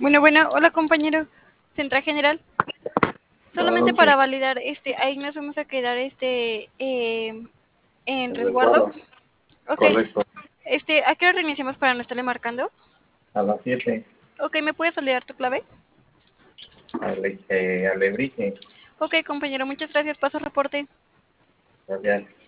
Bueno, hola compañero, Central General. Solamente para validar, ahí nos vamos a quedar, en resguardo. Ok. Correcto, ¿A qué hora reiniciamos para no estarle marcando? a las 7, Ok, ¿me puedes validar tu clave? Alebrije. Ok, compañero, muchas gracias. Paso reporte. Gracias.